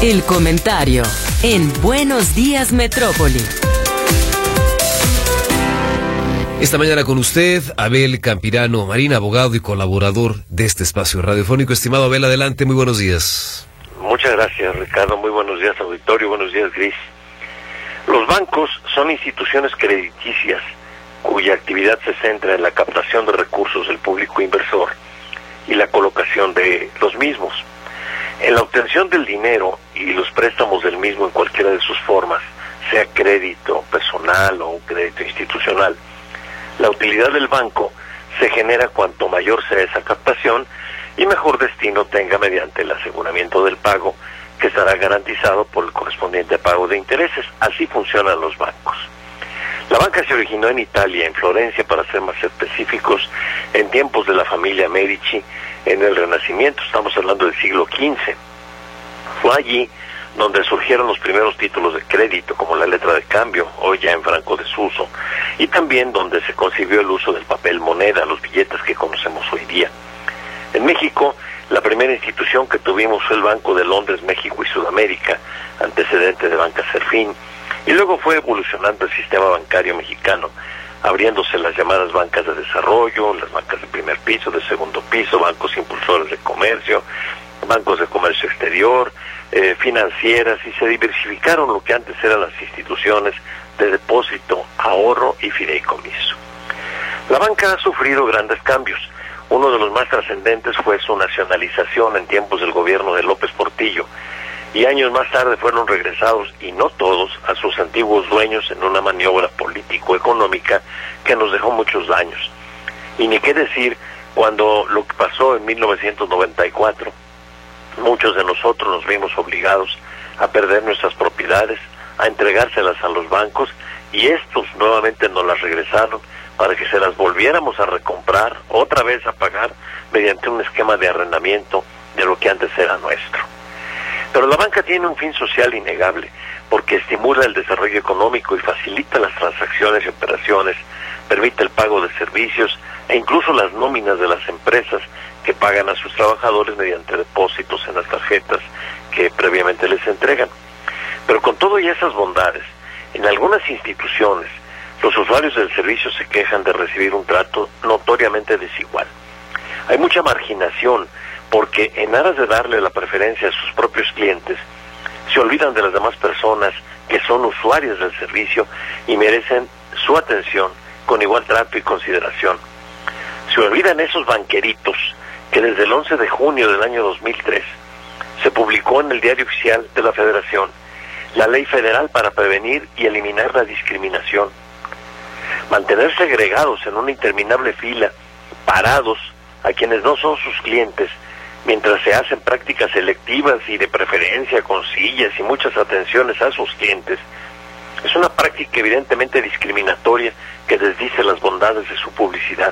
El comentario en Buenos Días Metrópoli. Esta mañana con usted, Abel Campirano Marín, abogado y colaborador de este espacio radiofónico. Estimado Abel, adelante, muy buenos días. Muchas gracias, Ricardo. Muy buenos días, auditorio. Buenos días, Gris. Los bancos son instituciones crediticias cuya actividad se centra en la captación de recursos del público inversor y la colocación de los mismos. En la obtención del dinero y los préstamos del mismo en cualquiera de sus formas, sea crédito personal o un crédito institucional, la utilidad del banco se genera cuanto mayor sea esa captación y mejor destino tenga mediante el aseguramiento del pago, que estará garantizado por el correspondiente pago de intereses. Así funcionan los bancos. La banca se originó en Italia, en Florencia, para ser más específicos, en tiempos de la familia Medici, en el Renacimiento, estamos hablando del siglo XV. Fue allí donde surgieron los primeros títulos de crédito, como la letra de cambio, hoy ya en franco desuso, y también donde se concibió el uso del papel moneda, los billetes que conocemos hoy día. En México, la primera institución que tuvimos fue el Banco de Londres, México y Sudamérica, antecedente de Banca Serfín, y luego fue evolucionando el sistema bancario mexicano, abriéndose las llamadas bancas de desarrollo, las bancas de primer piso, de segundo piso, bancos impulsores de comercio, bancos de comercio exterior, financieras, y se diversificaron lo que antes eran las instituciones de depósito, ahorro y fideicomiso. La banca ha sufrido grandes cambios. Uno de los más trascendentes fue su nacionalización en tiempos del gobierno de López Portillo, y años más tarde fueron regresados, y no todos, a sus antiguos dueños en una maniobra político-económica que nos dejó muchos daños. Y ni qué decir cuando lo que pasó en 1994, muchos de nosotros nos vimos obligados a perder nuestras propiedades, a entregárselas a los bancos, y estos nuevamente nos las regresaron para que se las volviéramos a recomprar, otra vez a pagar, mediante un esquema de arrendamiento de lo que antes era nuestro. Pero la banca tiene un fin social innegable, porque estimula el desarrollo económico y facilita las transacciones y operaciones, permite el pago de servicios e incluso las nóminas de las empresas que pagan a sus trabajadores mediante depósitos en las tarjetas que previamente les entregan. Pero con todo y esas bondades, en algunas instituciones, los usuarios del servicio se quejan de recibir un trato notoriamente desigual. Hay mucha marginación, porque en aras de darle la preferencia a sus propios clientes, se olvidan de las demás personas que son usuarios del servicio y merecen su atención con igual trato y consideración. Se olvidan esos banqueritos que desde el 11 de junio del año 2003 se publicó en el Diario Oficial de la Federación la Ley Federal para prevenir y eliminar la discriminación. Mantener segregados en una interminable fila, parados a quienes no son sus clientes, mientras se hacen prácticas selectivas y de preferencia con sillas y muchas atenciones a sus clientes, es una práctica evidentemente discriminatoria que desdice las bondades de su publicidad.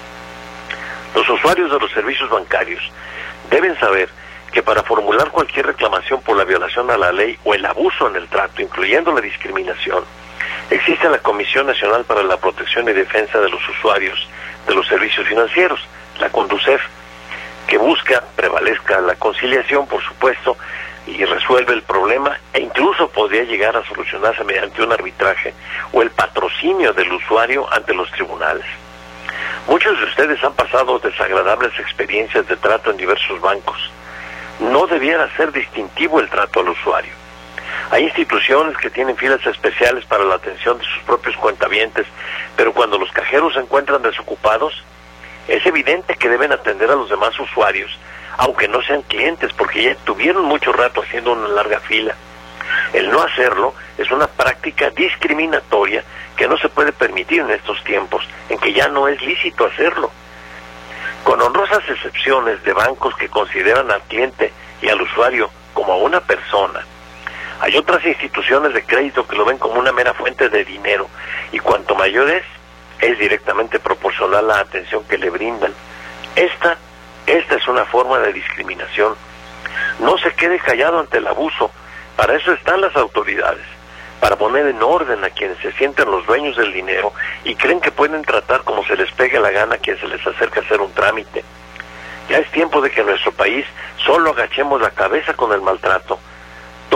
Los usuarios de los servicios bancarios deben saber que para formular cualquier reclamación por la violación a la ley o el abuso en el trato, incluyendo la discriminación, existe la Comisión Nacional para la Protección y Defensa de los Usuarios de los Servicios Financieros, la CONDUCEF, que busca prevalezca la conciliación, por supuesto, y resuelve el problema, e incluso podría llegar a solucionarse mediante un arbitraje o el patrocinio del usuario ante los tribunales. Muchos de ustedes han pasado desagradables experiencias de trato en diversos bancos. No debiera ser distintivo el trato al usuario. Hay instituciones que tienen filas especiales para la atención de sus propios cuentavientes, pero cuando los cajeros se encuentran desocupados, es evidente que deben atender a los demás usuarios, aunque no sean clientes, porque ya tuvieron mucho rato haciendo una larga fila. El no hacerlo es una práctica discriminatoria que no se puede permitir en estos tiempos, en que ya no es lícito hacerlo. Con honrosas excepciones de bancos que consideran al cliente y al usuario como a una persona, hay otras instituciones de crédito que lo ven como una mera fuente de dinero, y cuanto mayor es directamente proporcional a la atención que le brindan. Esta es una forma de discriminación. No se quede callado ante el abuso. Para eso están las autoridades, para poner en orden a quienes se sienten los dueños del dinero y creen que pueden tratar como se les pegue la gana a quien se les acerca a hacer un trámite. Ya es tiempo de que en nuestro país solo agachemos la cabeza con el maltrato.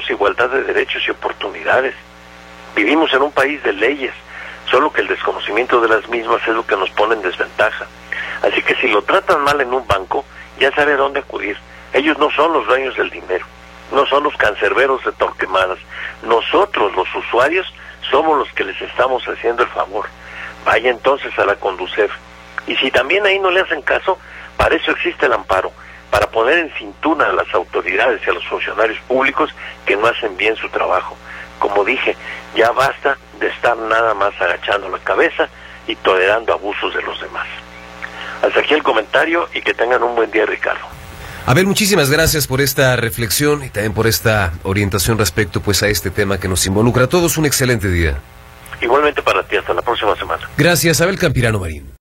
tenemos igualdad de derechos y oportunidades. Vivimos en un país de leyes, solo que el desconocimiento de las mismas es lo que nos pone en desventaja. Así que si lo tratan mal en un banco, ya sabe a dónde acudir. Ellos no son los dueños del dinero, no son los cancerberos de Torquemadas. Nosotros, los usuarios, somos los que les estamos haciendo el favor. Vaya entonces a la Conducef. Y si también ahí no le hacen caso, para eso existe el amparo, para poner en cintura a las autoridades y a los funcionarios públicos que no hacen bien su trabajo. Como dije, ya basta de estar nada más agachando la cabeza y tolerando abusos de los demás. Hasta aquí el comentario y que tengan un buen día, Ricardo. Abel, muchísimas gracias por esta reflexión y también por esta orientación respecto pues a este tema que nos involucra a todos. Un excelente día. Igualmente para ti, hasta la próxima semana. Gracias, Abel Campirano Marín.